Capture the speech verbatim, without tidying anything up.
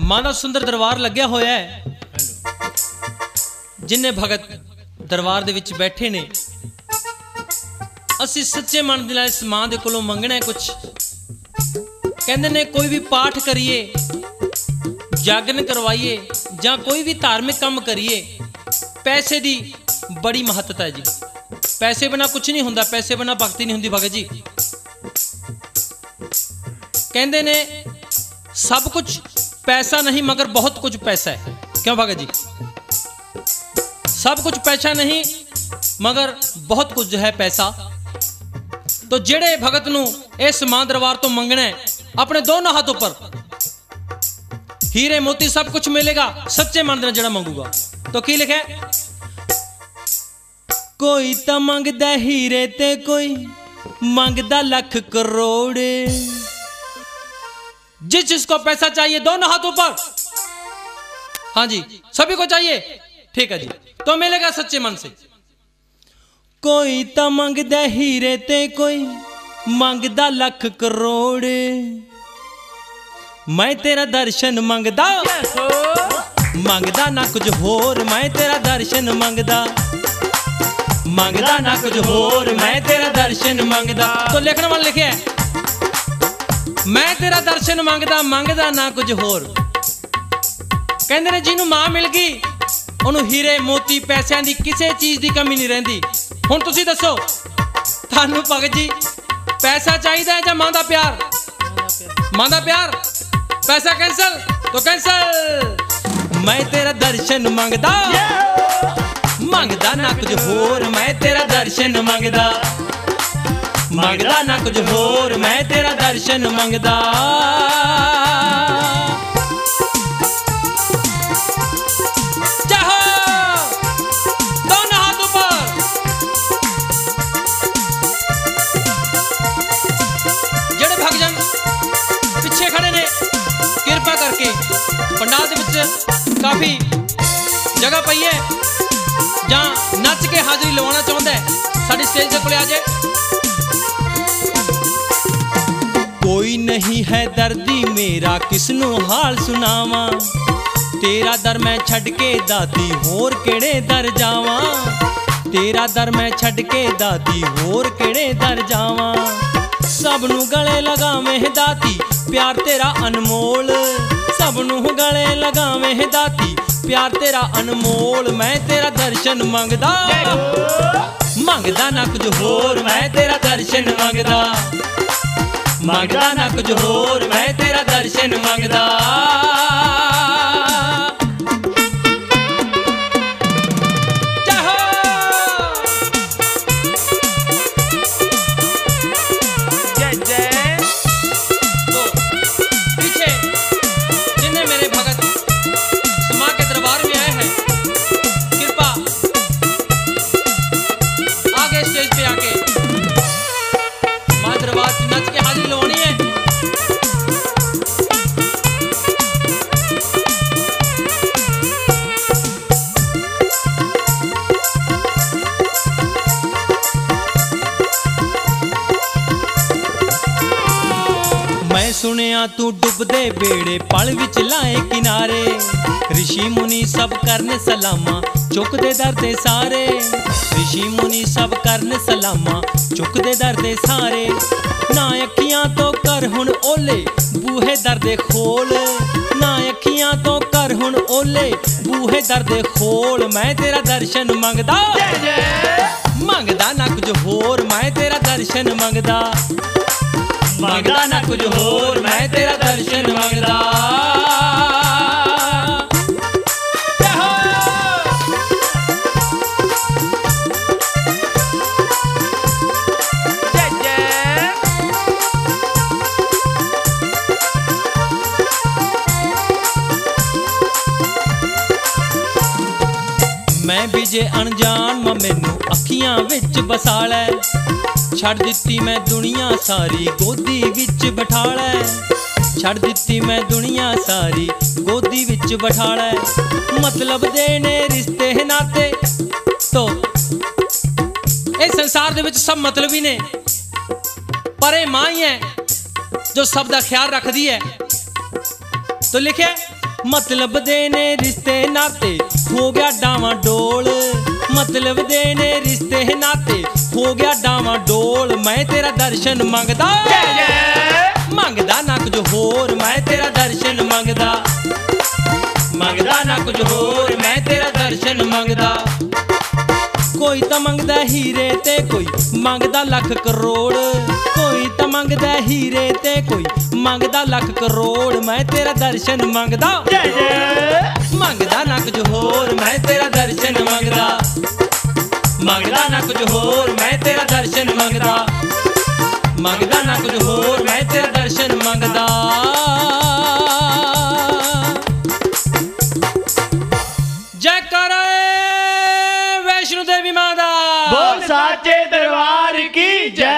मां दा सुंदर दरबार लग्या होया है। जिन्ने भगत दरबार दे विच बैठे ने, असी सच्चे मन दे नाल इस मां दे कोलों मंगना है कुछ। कहंदे ने कोई भी पाठ करिए, जागरण करवाइए जां कोई भी धार्मिक काम करिए, पैसे दी बड़ी महत्ता है जी। पैसे बिना कुछ नहीं हुंदा, पैसे बिना भगती नहीं हुंदी भगत जी। कहंदे ने सब कुछ पैसा नहीं मगर बहुत कुछ पैसा है। क्यों भगत जी? सब कुछ पैसा नहीं मगर बहुत कुछ जो है पैसा। तो जेड़े भगत नू इस मां दरबार तो मंगना है, अपने दोनों हाथों पर हीरे मोती सब कुछ मिलेगा सच्चे मन दे जेड़ा मंगूगा। तो की लिखे? कोई तो मंगदा हीरे ते कोई मंगदा लख करोड़। जिस जिसको पैसा चाहिए दोनों हाथों पर, हाँ जी सभी को चाहिए, ठीक है जी, तो मिलेगा सच्चे मन से। कोई तो मंगदा हीरे ते कोई मंगदा लख करोड़। मैं तेरा दर्शन मंगदा, मंगदा ना कुछ होर। मैं तेरा दर्शन मंगदा, मंगदा ना कुछ होर। मैं तेरा दर्शन मंगदा। तो लिखने वाले लिखे है, मैं तेरा दर्शन मंगदा, मंगदा ना कुछ होर। कहंदे ने जिन्हों मां मिल गई उन्होंने हीरे मोती पैसों की किसी चीज की कमी नहीं रहिंदी। हुण तुसीं दसो थानू भगत जी पैसा चाहिए है या मां दा प्यार? मां दा प्यार। पैसा कैंसल तो कैंसल। मैं तेरा दर्शन मंगदा, मंगदा ना कुछ होर। मैं तेरा दर्शन मंगदा, मंगदा ना कुछ होर। मैं तेरा दर्शन मंगदा। चाहो दोनों हाथ ऊपर। जेड़े भगजन पिछे खड़े ने कृपा करके पंडाल दे विच काफी जगह पई है, जहां नच के हाजरी लवाना चाहता है साडी स्टेज दे कोले आ जाए। कोई नहीं है दर्दी मेरा किसनू हाल सुनावा। तेरा दर मैं छड़ के दाती होर केड़े दर जावा। तेरा दर मैं छड़ के दाती होर केड़े दर जावा। सबनू गले लगावें दाती प्यार तेरा अनमोल। सबनू गले लगावें दाती प्यार तेरा अनमोल। मैं तेरा दर्शन मंगदा, मंगदा ना कुछ होर। मैं तेरा दर्शन मंगदा, मंगदा ना कुछ होर। मैं तेरा दर्शन मंगदा। सुनिया तू डुबदे बेड़े पल विच लाए किनारे। ऋषि मुनि सब करन सलामा चुकदे दर दे सारे। ऋषि मुनि सब करन सलामा चुकदे दर दे सारे। ना अखियां तो कर हुण ओले बूहे दर दे खोल। ना अखियां तो कर हुण ओले बूहे दर दे खोल। मैं तेरा दर्शन मंगदा, मंगदा ना कुछ होर। मैं तेरा दर्शन मंगदा, मंगदा ना कुछ होर। मैं तेरा दर्शन मंगदा। मैं भी जे अनजान मां मैनू अखियां विच बसा लै। छड़ दित्ती मैं दुनिया सारी गोदी विच बिठा लै। छड़ दित्ती मैं दुनिया सारी गोदी विच बिठा लै। मतलब देने रिश्ते नाते तो इस संसार दे विच सब मतलब ही ने, पर मां ही है जो सब दा ख्याल रखदी है। तो लिखे मतलब दे ने रिश्ते नाते हो गया डावा डोल, मतलब दे ने रिश्ते नाते हो गया डावा डोल। मैं तेरा दर्शन मंगदा, मंगदा ना कुछ होर, मैं तेरा दर्शन मंगदा, मंगदा ना कुछ होर, मैं तेरा दर्शन मंगदा। कोई तो मंगदा हीरे ते कोई मंगदा लख करोड़, कोई तो मंगदा हीरे ते कोई मंगदा लख करोड़। मैं तेरा दर्शन मंगदा, मंगदा ना कुछ होर, मैं तेरा दर्शन मंगदा, मंगदा ना कुछ होर, मैं तेरा दर्शन मंगदा, मंगदा ना कुछ होर, मैं तेरा दर्शन मंगदा। बोल साचे दरबार की जय।